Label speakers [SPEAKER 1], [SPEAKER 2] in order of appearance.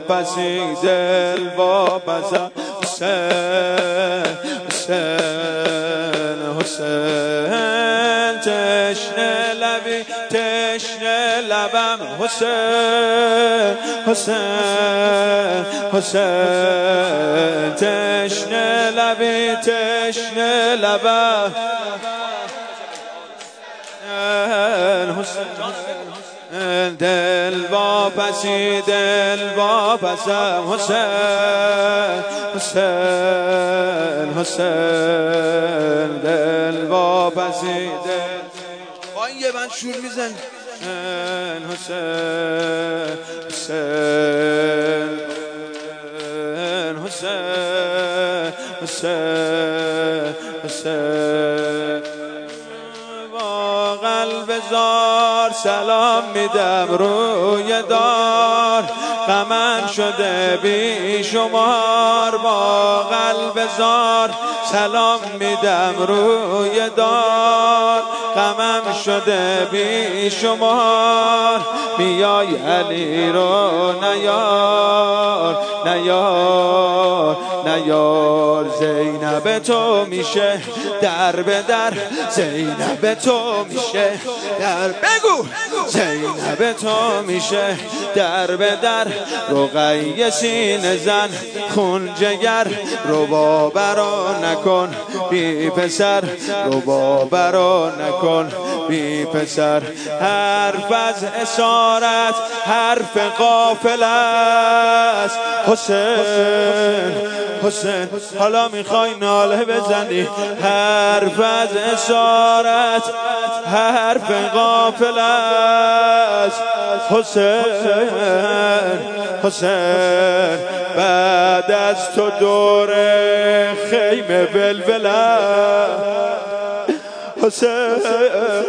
[SPEAKER 1] واپسی دل واپسم حسین حسین حسین تشنه لبی تشنه لبم حسین حسین حسین تشنه لبی تشنه لبم حسین دل واپسی دل واپسم حسین حسین حسین دل واپسی دل با این یه بند شور میزن حسین حسین حسین حسین حسین با قلب زار سلام میدم روی دار غمم شده بی شمار با قلب زار سلام میدم روی دار غمم شده بی شمار میای علی رو نیار نیار نیار زینب تو میشه در به در زینب تو میشه در بگو زینب تو میشه در به در رقیه سینه زن خون جگر ربا برا نکن بی پسر ربا برا نکن بی پسر حرف از اسارت حرف غافل است حسین حسین حالا میخوای ناله بزنی حرف از اسارت حرف غافل است حسین حسین بعد از تو دور خیمه ولوله حسین